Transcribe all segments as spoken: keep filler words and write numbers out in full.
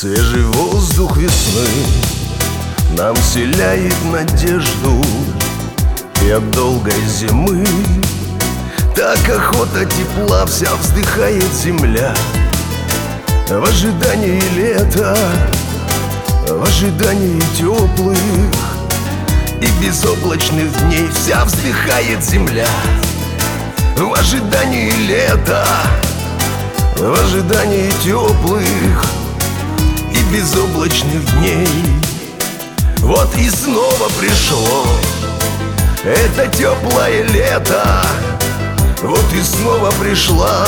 Свежий воздух весны нам вселяет надежду, и от долгой зимы так охота тепла вся вздыхает земля. В ожидании лета, в ожидании теплых и безоблачных дней вся вздыхает земля. В ожидании лета, в ожидании теплых и безоблачных дней. Вот и снова пришло это теплое лето, вот и снова пришла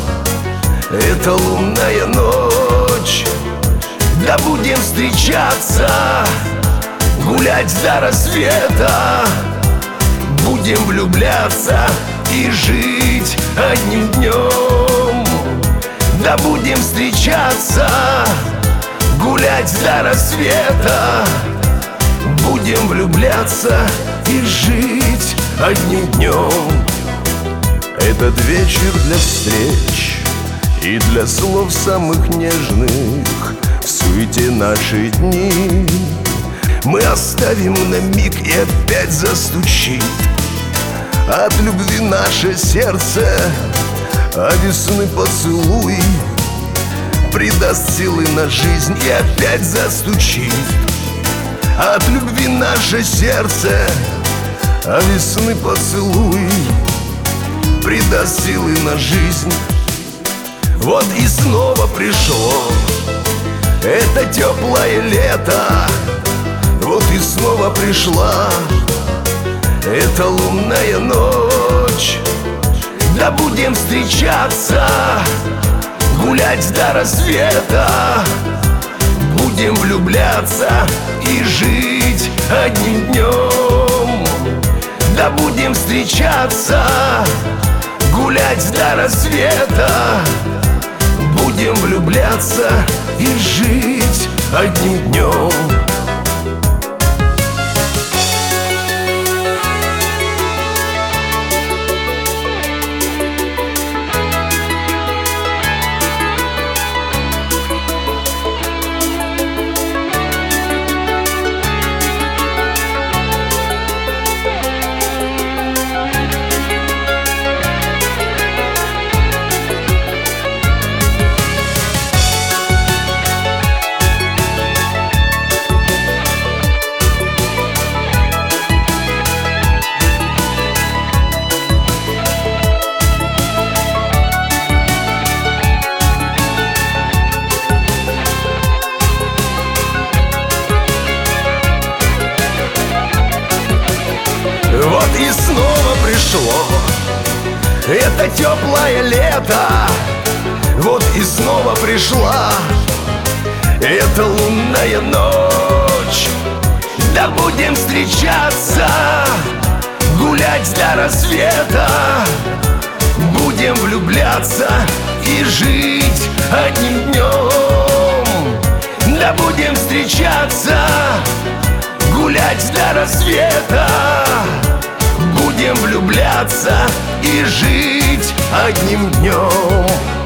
эта лунная ночь. Да будем встречаться, гулять до рассвета, будем влюбляться и жить одним днем. Да будем встречаться, гулять до рассвета, будем влюбляться и жить одним днем. Этот вечер для встреч и для слов самых нежных. В суете наши дни мы оставим на миг, и опять застучит от любви наше сердце, а весны поцелуй придаст силы на жизнь, и опять застучит от любви наше сердце, а весны поцелуй придаст силы на жизнь. Вот и снова пришло это теплое лето, вот и снова пришла эта лунная ночь. Да будем встречаться, гулять до рассвета, будем влюбляться и жить одним днем. Да будем встречаться, гулять до рассвета, будем влюбляться и жить одним днем. Вот и снова пришло это теплое лето, вот и снова пришла эта лунная ночь. Да будем встречаться, гулять до рассвета, будем влюбляться и жить одним днем. Да будем встречаться, гулять до рассвета, будем влюбляться и жить одним днем.